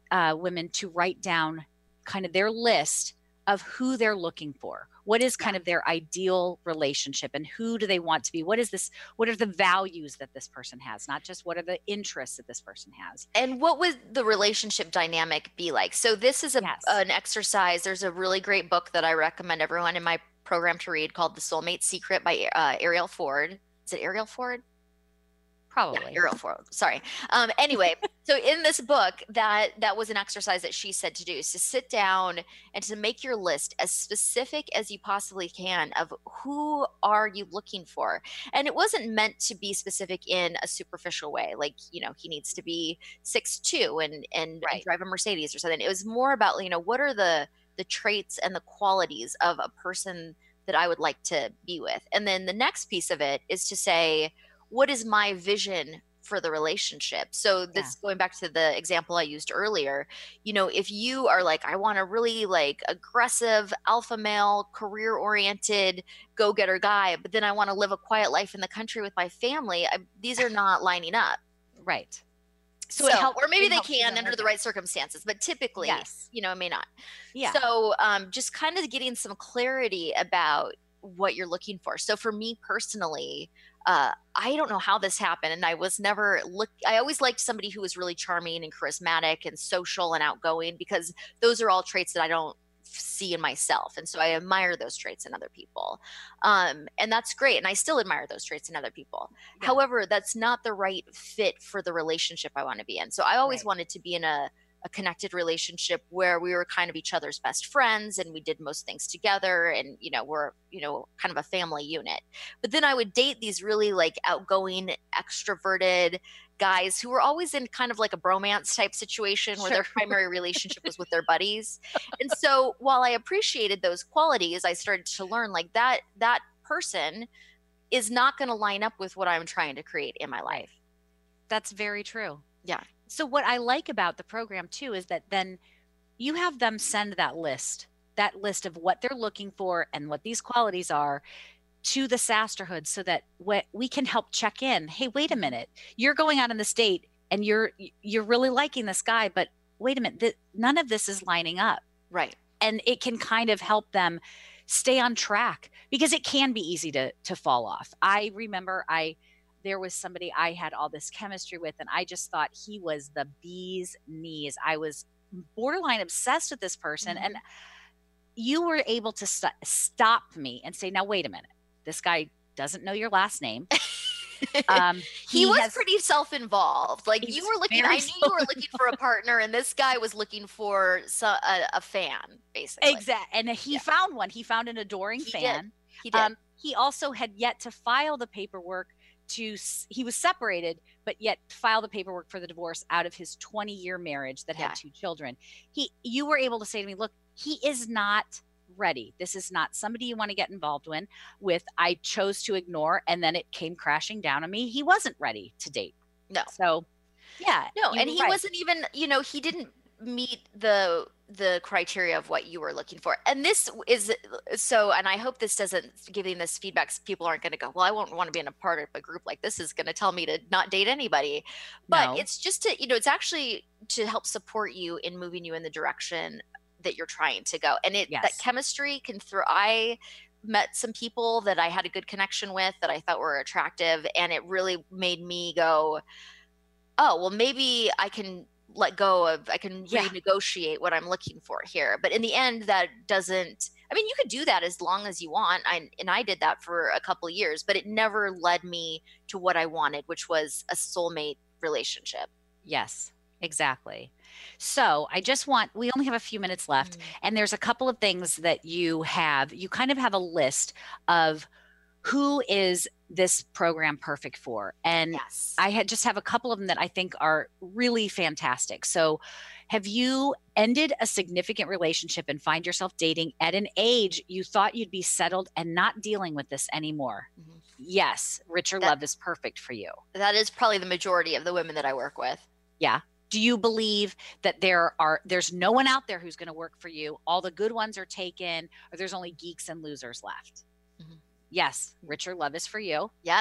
women to write down kind of their list of who they're looking for. What is kind of their ideal relationship, and who do they want to be? What are the values that this person has? Not just what are the interests that this person has. And what would the relationship dynamic be like? So this is an exercise. There's a really great book that I recommend everyone in my program to read called The Soulmate Secret by Ariel Ford. Is it Ariel Ford? Probably. Yeah, Ariel Ford. Sorry. Anyway, so in this book, that was an exercise that she said to do, is to sit down and to make your list as specific as you possibly can of who are you looking for. And it wasn't meant to be specific in a superficial way, like, you know, he needs to be 6'2" and drive a Mercedes or something. It was more about, you know, what are the traits and the qualities of a person that I would like to be with. And then the next piece of it is to say, what is my vision for the relationship? So this going back to the example I used earlier, you know, if you are like, I want a really like aggressive alpha male, career oriented, go-getter guy, but then I want to live a quiet life in the country with my family, these are not lining up. Right. So it helps, or maybe they can under the right circumstances, but typically, you know, it may not. Yeah. So just kind of getting some clarity about what you're looking for. So for me personally, I don't know how this happened, and I always liked somebody who was really charming and charismatic and social and outgoing, because those are all traits that I don't see in myself. And so I admire those traits in other people. And that's great. And I still admire those traits in other people. Yeah. However, that's not the right fit for the relationship I want to be in. So I always wanted to be in a connected relationship where we were kind of each other's best friends and we did most things together, and, you know, we're, you know, kind of a family unit. But then I would date these really like outgoing, extroverted guys who were always in kind of like a bromance type situation where their primary relationship was with their buddies. And so while I appreciated those qualities, I started to learn like that person is not going to line up with what I'm trying to create in my life. That's very true. Yeah. So what I like about the program too is that then you have them send that list of what they're looking for and what these qualities are to the Sasterhood, so that we can help check in. Hey, wait a minute, you're going out on this date and you're really liking this guy, but wait a minute, none of this is lining up. Right. And it can kind of help them stay on track, because it can be easy to fall off. I remember there was somebody I had all this chemistry with, and I just thought he was the bee's knees. I was borderline obsessed with this person. And you were able to stop me and say, now, wait a minute, this guy doesn't know your last name. He was pretty self-involved. Like, you were looking, I knew you were looking for a partner, and this guy was looking for a fan, basically. Exactly. And he found one. He found an adoring fan. He did. He also had yet to file the paperwork he was separated, but yet file the paperwork for the divorce out of his 20-year marriage that had 2 children. You were able to say to me, look, he is not ready. This is not somebody you want to get involved with. I chose to ignore, and then it came crashing down on me. He wasn't ready to date. No. So yeah. No, and he wasn't even, you know, he didn't meet the criteria of what you were looking for. And this is so, and I hope this doesn't, giving this feedback, people aren't going to go, well, I won't want to be in a part of a group like this is going to tell me to not date anybody. But it's just to, you know, it's actually to help support you in moving you in the direction that you're trying to go. And that chemistry can I met some people that I had a good connection with that I thought were attractive, and it really made me go, oh, well, maybe I can renegotiate what I'm looking for here. But in the end, that doesn't, I mean, you could do that as long as you want. And I did that for a couple of years, but it never led me to what I wanted, which was a soulmate relationship. Yes, exactly. So we only have a few minutes left, and there's a couple of things that you kind of have a list of who is this program perfect for. And I just have a couple of them that I think are really fantastic. So have you ended a significant relationship and find yourself dating at an age you thought you'd be settled and not dealing with this anymore? Yes. Richer love is perfect for you. That is probably the majority of the women that I work with. Yeah. Do you believe that there's no one out there who's going to work for you? All the good ones are taken, or there's only geeks and losers left? Yes. Richer love is for you. Yep.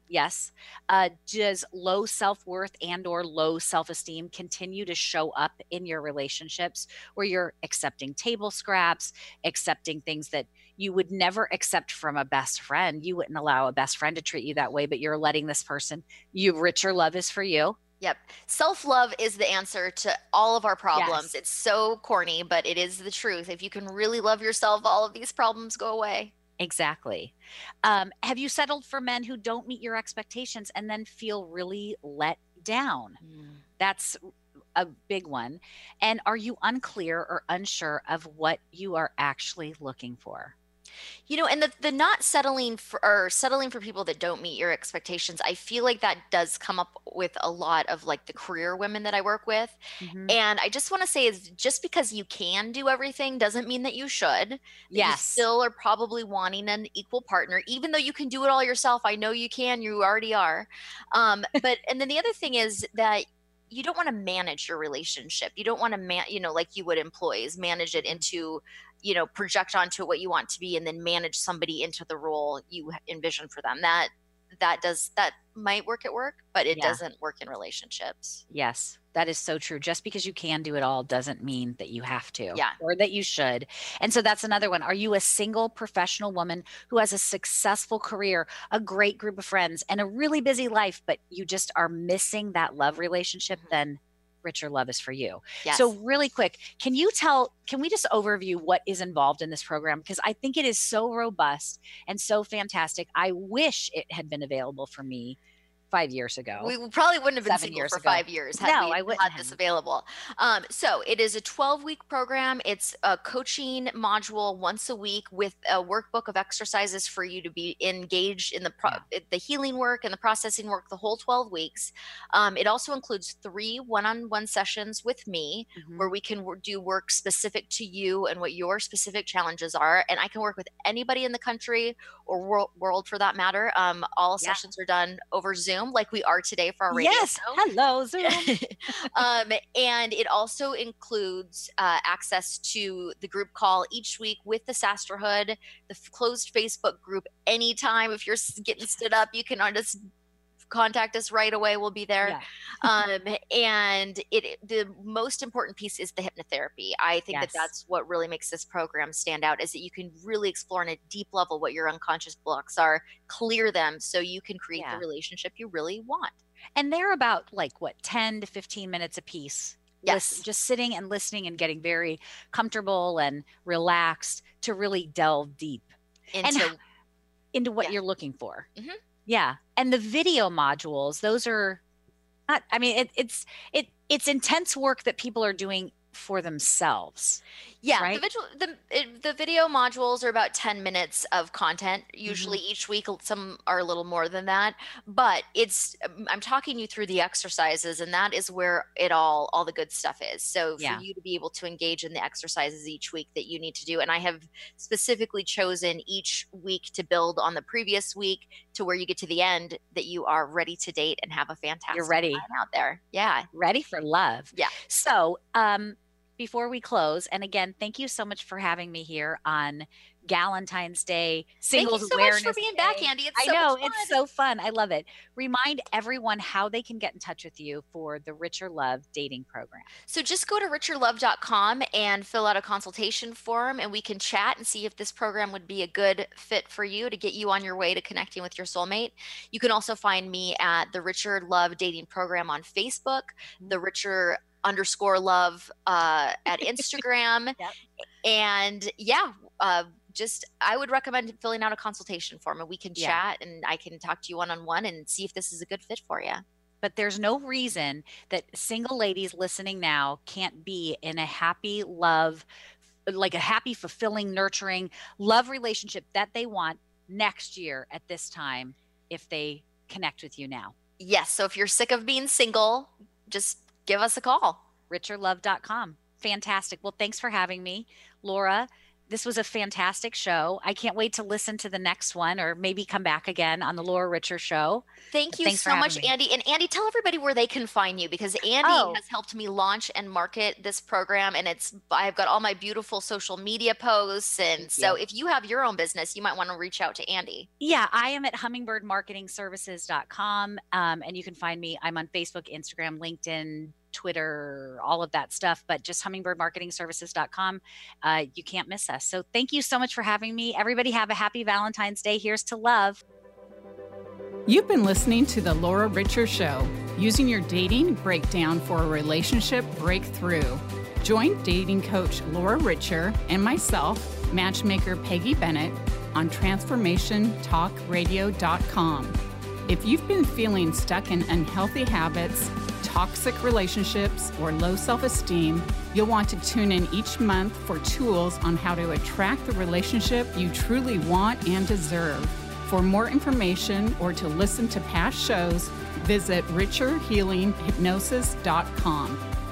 Yes. Does low self-worth and or low self-esteem continue to show up in your relationships where you're accepting table scraps, accepting things that you would never accept from a best friend? You wouldn't allow a best friend to treat you that way, but you're letting this person, richer love is for you. Yep. Self-love is the answer to all of our problems. Yes. It's so corny, but it is the truth. If you can really love yourself, all of these problems go away. Exactly. Have you settled for men who don't meet your expectations and then feel really let down? That's a big one. And are you unclear or unsure of what you are actually looking for? And the not settling for people that don't meet your expectations, I feel like that does come up with a lot of like the career women that I work with. Mhm. And I just want to say is just because you can do everything doesn't mean that you should. That You Yes. still are probably wanting an equal partner, even though you can do it all yourself. I know you can, you already are. And then the other thing is that you don't want to manage your relationship. You don't want to like you would employees, manage it into, project onto what you want to be and then manage somebody into the role you envision for them. That might work at work, but it Yeah. doesn't work in relationships. Yes, that is so true. Just because you can do it all doesn't mean that you have to, Yeah. or that you should. And so that's another one. Are you a single professional woman who has a successful career, a great group of friends, and a really busy life, but you just are missing that love relationship? Then richer love is for you. Yes. So really quick, can we just overview what is involved in this program? Because I think it is so robust and so fantastic. I wish it had been available for me 5 years ago. We probably wouldn't have been 7 single years for ago. 5 years had No, we I wouldn't had have. this available. So it is a 12-week program. It's a coaching module once a week with a workbook of exercises for you to be engaged in the healing work and the processing work the whole 12 weeks. It also includes 3 one-on-one sessions with me where we can do work specific to you and what your specific challenges are. And I can work with anybody in the country or world for that matter. All sessions are done over Zoom, like we are today for our radio Yes. show. Hello, Zoom. And it also includes access to the group call each week with the Sisterhood, the closed Facebook group. Anytime if you're getting stood up, you can just contact us right away. We'll be there. And the most important piece is the hypnotherapy. I think that's what really makes this program stand out, is that you can really explore on a deep level what your unconscious blocks are, clear them so you can create the relationship you really want. And they're about 10 to 15 minutes a piece. Yes. Just sitting and listening and getting very comfortable and relaxed to really delve deep into what you're looking for. Mm-hmm. Yeah. And the video modules, those are not, I mean, it's intense work that people are doing for themselves. Yeah, right? the video modules are about 10 minutes of content, usually each week. Some are a little more than that, but I'm talking you through the exercises, and that is where all the good stuff is. So for you to be able to engage in the exercises each week that you need to do, and I have specifically chosen each week to build on the previous week to where you get to the end that you are ready to date and have a fantastic time out there. Yeah. Ready for love. Yeah. So, before we close, and again, thank you so much for having me here on Galentine's Day, Singles Thank you so Awareness much for being Day. back, Andy. It's I so know, much fun. it's so fun. I love it. Remind everyone how they can get in touch with you for the Richer Love dating program. So just go to richerlove.com and fill out a consultation form, and we can chat and see if this program would be a good fit for you to get you on your way to connecting with your soulmate. You can also find me at the Richer Love Dating Program on Facebook, the Richer _love at Instagram. And I would recommend filling out a consultation form, and we can chat, and I can talk to you one-on-one and see if this is a good fit for you. But there's no reason that single ladies listening now can't be in a happy love, like a happy, fulfilling, nurturing love relationship that they want next year at this time if they connect with you now. Yes. So if you're sick of being single, just give us a call. richerlove.com. Fantastic. Well, thanks for having me, Laura. This was a fantastic show. I can't wait to listen to the next one, or maybe come back again on the Laura Richer Show. Thank you so much, Andy. And Andy, tell everybody where they can find you, because Andy has helped me launch and market this program. And I've got all my beautiful social media posts. And so if you have your own business, you might want to reach out to Andy. Yeah, I am at hummingbirdmarketingservices.com. And you can find me. I'm on Facebook, Instagram, LinkedIn, Twitter, all of that stuff, but just hummingbirdmarketingservices.com. You can't miss us. So thank you so much for having me. Everybody have a happy Valentine's Day. Here's to love. You've been listening to The Laura Richer Show, using your dating breakdown for a relationship breakthrough. Join dating coach Laura Richer and myself, matchmaker Peggy Bennett, on transformationtalkradio.com. If you've been feeling stuck in unhealthy habits, toxic relationships, or low self-esteem, you'll want to tune in each month for tools on how to attract the relationship you truly want and deserve. For more information or to listen to past shows, visit richerhealinghypnosis.com.